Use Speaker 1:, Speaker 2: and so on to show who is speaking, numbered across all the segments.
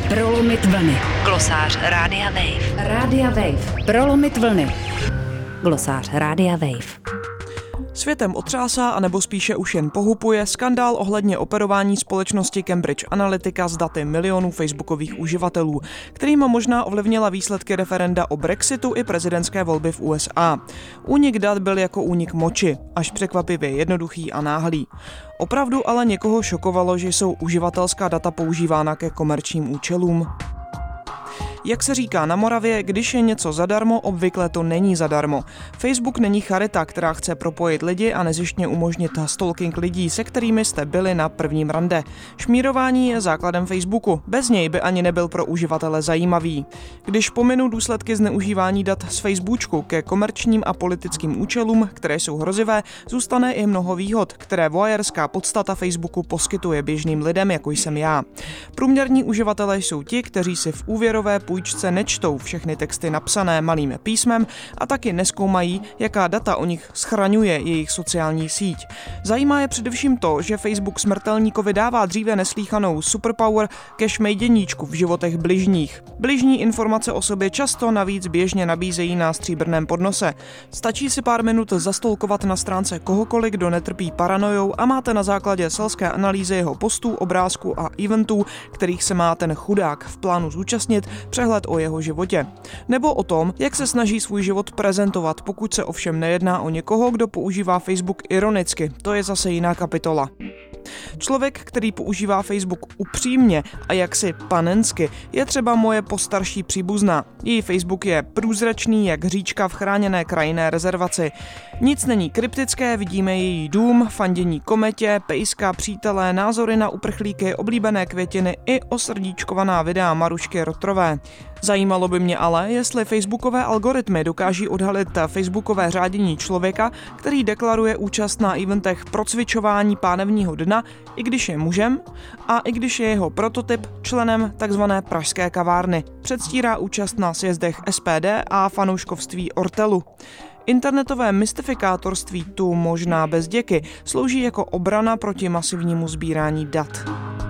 Speaker 1: Prolomit vlny.
Speaker 2: Glosář Rádia Wave.
Speaker 1: Rádia Wave. Prolomit vlny. Glosář Rádia Wave.
Speaker 3: Světem otřásá, anebo spíše už jen pohupuje skandál ohledně operování společnosti Cambridge Analytica s daty milionů facebookových uživatelů, kterýma možná ovlivnila výsledky referenda o Brexitu i prezidentské volby v USA. Únik dat byl jako únik moči, až překvapivě jednoduchý a náhlý. Opravdu ale někoho šokovalo, že jsou uživatelská data používána ke komerčním účelům? Jak se říká na Moravě, když je něco zadarmo, obvykle to není zadarmo. Facebook není charita, která chce propojit lidi a nezištně umožnit stalking lidí, se kterými jste byli na prvním rande. Šmírování je základem Facebooku, bez něj by ani nebyl pro uživatele zajímavý. Když pominu důsledky zneužívání dat z Facebooku ke komerčním a politickým účelům, které jsou hrozivé, zůstane i mnoho výhod, které voyerská podstata Facebooku poskytuje běžným lidem, jako jsem já. Průměrní uživatelé jsou ti, kteří si v úvěrové půjčce nečtou všechny texty napsané malým písmem a taky nezkoumají, jaká data o nich schraňuje jejich sociální síť. Zajímá je především to, že Facebook smrtelníkovi dává dříve neslýchanou superpower ke šmejděníčku v životech bližních. Bližní informace o sobě často navíc běžně nabízejí na stříbrném podnose. Stačí si pár minut zastolkovat na stránce kohokoliv, kdo netrpí paranojou a máte na základě selské analýzy jeho postů, obrázků a eventů, kterých se má ten chudák v plánu zúčastnit, přehled o jeho životě. Nebo o tom, jak se snaží svůj život prezentovat, pokud se ovšem nejedná o někoho, kdo používá Facebook ironicky. To je zase jiná kapitola. Člověk, který používá Facebook upřímně a jaksi panensky, je třeba moje postarší příbuzná. Její Facebook je průzračný jak říčka v chráněné krajinné rezervaci. Nic není kryptické, vidíme její dům, fandění kometě, pejska, přátelé, názory na uprchlíky, oblíbené květiny i osrdíčkovaná videa Marušky Rotrové. Zajímalo by mě ale, jestli facebookové algoritmy dokáží odhalit facebookové řádění člověka, který deklaruje účast na eventech procvičování pánevního dna, i když je mužem, a i když je jeho prototyp členem tzv. Pražské kavárny. Předstírá účast na sjezdech SPD a fanouškovství Ortelu. Internetové mystifikátorství tu možná bez děky slouží jako obrana proti masivnímu sbírání dat.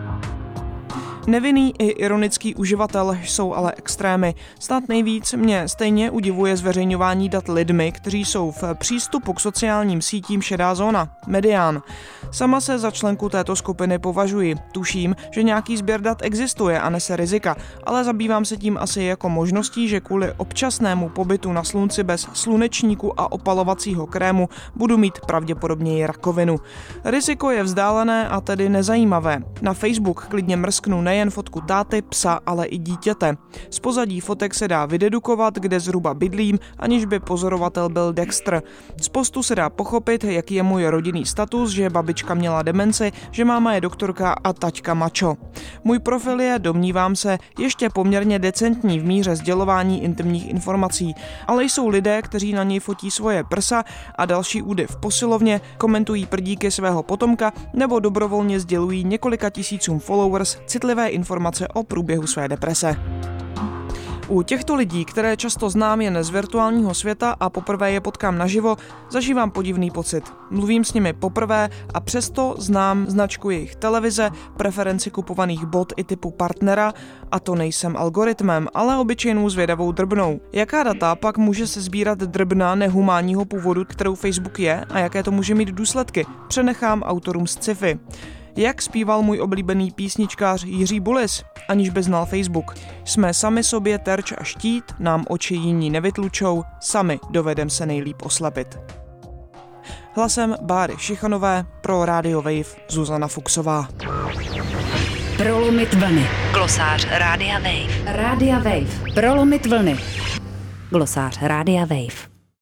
Speaker 3: Nevinný i ironický uživatel jsou ale extrémy. Snad nejvíc mě stejně udivuje zveřejňování dat lidmi, kteří jsou v přístupu k sociálním sítím šedá zóna, medián. Sama se za členku této skupiny považuji. Tuším, že nějaký sběr dat existuje a nese rizika, ale zabývám se tím asi jako možností, že kvůli občasnému pobytu na slunci bez slunečníku a opalovacího krému budu mít pravděpodobně i rakovinu. Riziko je vzdálené a tedy nezajímavé. Na Facebook klidně mrsknu nejen fotku táty, psa, ale i dítěte. Z pozadí fotek se dá vydedukovat, kde zhruba bydlím, aniž by pozorovatel byl Dexter. Z postu se dá pochopit, jaký je můj rodinný status, že babička měla demenci, že máma je doktorka a taťka mačo. Můj profil je, domnívám se, ještě poměrně decentní v míře sdělování intimních informací, ale jsou lidé, kteří na něj fotí svoje prsa a další údy v posilovně, komentují prdíky svého potomka nebo dobrovolně sdělují několika tisícům followers citlivé informace o průběhu své deprese. U těchto lidí, které často znám jen z virtuálního světa a poprvé je potkám naživo, zažívám podivný pocit. Mluvím s nimi poprvé a přesto znám značku jejich televize, preferenci kupovaných bot i typu partnera, a to nejsem algoritmem, ale obyčejnou zvědavou drbnou. Jaká data pak může se sbírat drbna nehumánního původu, kterou Facebook je, a jaké to může mít důsledky, přenechám autorům z sci-fi. Jak zpíval můj oblíbený písničkář Jiří Bulis, aniž by znal Facebook. Jsme sami sobě terč a štít, nám oči jiní nevytlučou, sami dovedem se nejlíp oslepit. Hlasem Báry Šichanové pro Radio Wave Zuzana Fuchsová.
Speaker 1: Prolomit vlny.
Speaker 2: Glosář Rádia Wave.
Speaker 1: Rádia Wave. Prolomit vlny. Glosář Rádia Wave.